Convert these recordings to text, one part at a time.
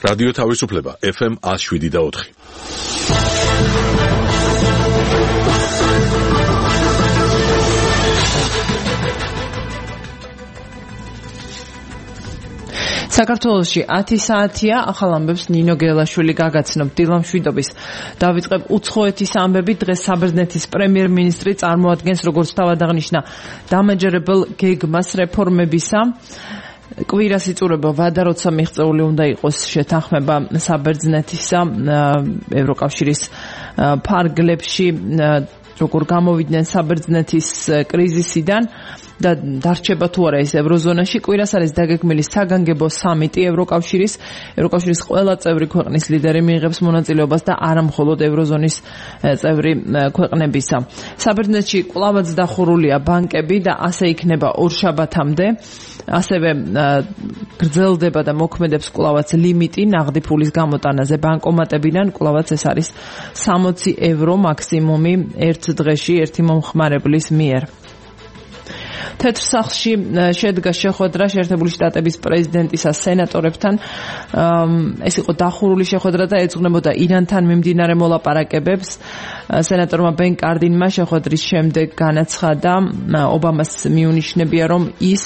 რადიო თავისუფლება FM 107.4. საქართველოში 10 საათია ახალ ამბებს ნინო გელაშვილი გაგაცნობ დილამშვიდობის დავიწყებ უცხოეთის ამბები დღეს საბერძნეთის პრემიერ-მინისტრი წარმოადგენს როგორც თავად აღნიშნა დამაჯერებელ გეგმას რეფორმებისა კვირას იწურება ვადა როცა მიღწეული უნდა იყოს შეთანხმება საბერძნეთისა ევროკავშირის ფარგლებში როგორ გამოვიდნენ საბერძნეთის კრიზისიდან და დარჩება თუ არა ის ევროზონაში კვირას არის დაგეგმილი საგანგებო სამიტი ევროკავშირის ყველა წევრი ქვეყნის ლიდერი მიიღებს მონაწილეობას და არა მხოლოდ ევროზონის წევრი ქვეყნებისა საბერძნეთში კვლავაც დახურულია ბანკები და ასე იქნება ორშაბათამდე ასევე გრძელდება და მოქმედებს კვლავაც ლიმიტი ნაღდი ფულის გამოტანაზე ბანკომატებიდან კვლავაც ეს არის 60 ევრო მაქსიმუმი ერთ დღეში ერთი მომხმარებლის მიერ თეთრ სახლში შედგა შეხვედრა შეერთებული შტატების პრეზიდენტისა სენატორებთან ეს იყო დახურული შეხვედრა და ეძღვნებოდა ირანთან მიმდინარე მოლაპარაკებებს სენატორმა ბენ კარდინმა შეხვედრის შემდეგ განაცხადა ობამას მიუნიშნებია რომ ის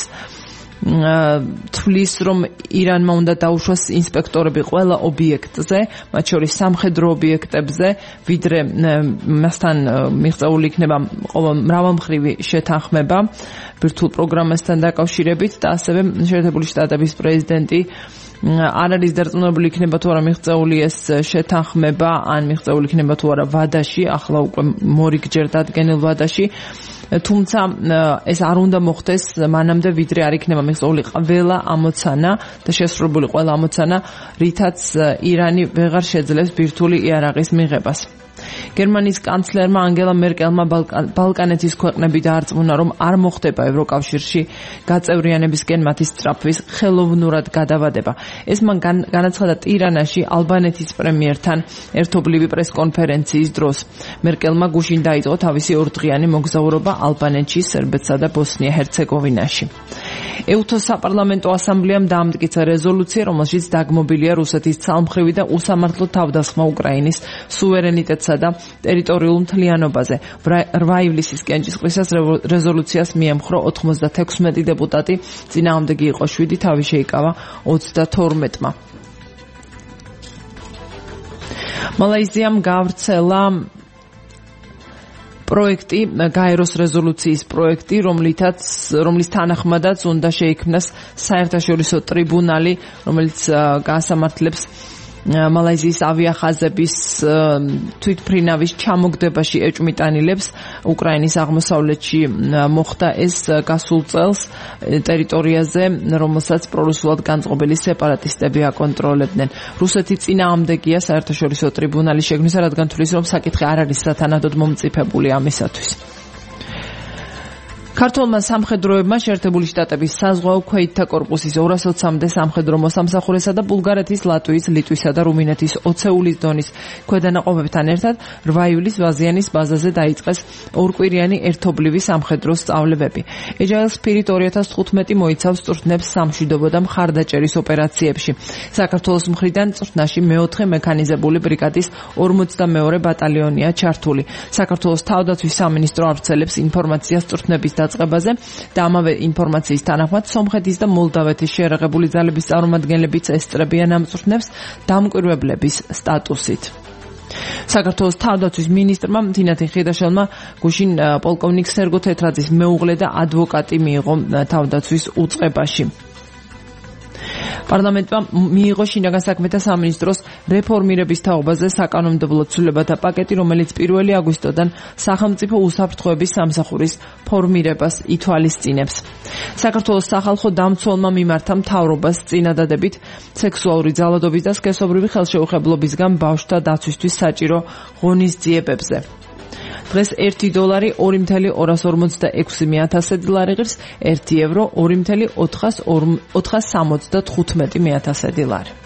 თვლის რომ ირანმა უნდა დაუშვას ინსპექტორები ყველა ობიექტზე მათ შორის სამხედრო ობიექტებზე ვიდრე მასთან მიღწეული იქნება მრავალმხრივი შეთანხმება ბირთვულ პროგრამასთან დაკავშირებით და ასევე შეერთებული შტატების პრეზიდენტი არ არის დარწმუნებული იქნება თუ არა მიღწეული ეს შეთანხმება ან მიღწეული იქნება თუ არა ვადაში ახლა უკვე მორიგჯერ დადგენილ ვადაში თუმცა ეს არ უნდა მოხდეს მანამდე ვიდრე არ იქნება მიღწეული ყველა ამოცანა და შესრულებული ყველა ამოცანა რითაც ირანი ვეღარ შეძლებს ბირთვული იარაღის მიღებას გერმანიის კანცლერმა ანგელა მერკელმა ბალკანეთის ქვეყნები დაარწმუნა რომ არ მოხდება ევროკავშირში გაწევრიანებისკენ მათი სწრაფვის ხელოვნურად გადავადება ეს მან განაცხადა ტირანაში ალბანეთის პრემიერთან ერთობლივი პრესკონფერენციის დროს მერკელმა გუშინ დაიწყო თავისი ორდღიანი მოგზაურობა ალბანეთში სერბეთსა და ბოსნია-ჰერცეგოვინაში ეუთოს საპარლამენტო ასამბლეამ დაამტკიცა რეზოლუცია რომელშიც დაგმობილია რუსეთის ცალმხრივი და უსამართლო თავდასხმა უკრაინის სუვერენიტეტსა და ტერიტორიულ მთლიანობაზე 8 ივლისის კენჭისყრისას რეზოლუციას მიემხრო 96 დეპუტატი წინააღმდეგი იყო 7 თავი შეიკავა 32-მა მალაიზიამ გავრცელა პროექტი გაეროს რეზოლუციის პროექტი რომლის თანახმადაც უნდა შეიქმნას საერთაშორისო ტრიბუნალი რომელიც გაასამართლებს მალაიზიის ავიახაზების თვითმფრინავის ჩამოგდებაში ეჭვმიტანილებს უკრაინის აღმოსავლეთში მოხდა ეს გასულ წელს ტერიტორიაზე რომელსაც პრორუსულად განწყობილი სეპარატისტები აკონტროლებდნენ რუსეთი წინააღმდეგია საერთაშორისო ტრიბუნალის შექმნისა რადგან თვლის რომ საკითხი არ არის სათანადოდ მომწიფებული ამისათვის ქართულმა სამხედროებმა შეერთებული შტატების საზღვაო ქვეითთა კორპუსის 220-მდე სამხედრო მოსამსახურესა და ბულგარეთის, ლატვიის, ლიტვისა და რუმინეთის ოცეულის დონის ქვედანაყოფებთან ერთად 8 ივლის ვაზიანის ბაზაზე დაიწყეს ორკვირიანი ერთობლივი სამხედრო სწავლებები. ეჯაილს ფირით 2015 მოიცავს წვრთნებს სამშვიდობო და მხარდაჭერის ოპერაციებში. საქართველოს მხრიდან წვრთნაში მეოთხე მექანიზებული ბრიგადის 42 ბატალიონია ჩართული. საქართველოს თავდაცვის სამინისტრო ავრცელებს ინფორმაციას წვრთნების დაწყებაზე და ამავე ინფორმაციის თანახმად სომხეთის და მოლდავეთის შეერაღებული ძალების წარმომადგენლებიც ესწრებიან ამ წვრთნებს დამკვირვებლების სტატუსით. საქართველოს თავდაცვის მინისტრმა თინათინ ხიდაშელმა გუშინ პოლკოვნიკ სერგო თეთრაძის მეუღლე და ადვოკატი მიიღო თავდაცვის უწყებაში. პარლამენტმა მიიღო შინაგან საქმეთა სამინისტროს რეფორმირების თაობაზე საკანონმდებლო ცვლილებათა პაკეტი, რომელიც 1 აგვისტოდან სახელმწიფო უსაფრთხოების სამსახურის ფორმირებას ითვალისწინებს. საქართველოს სახალხო დამცველმა მიმართა მთავრობას წინადადებით სექსუალური ძალადობის და სქესობრივი ხელშეუხებლობისგან ბავშვთა დაცვისთვის საჭირო ღონისძიებებზე. დღეს $1 2,246 ლარი ღირს, €1 2,475 ლარი.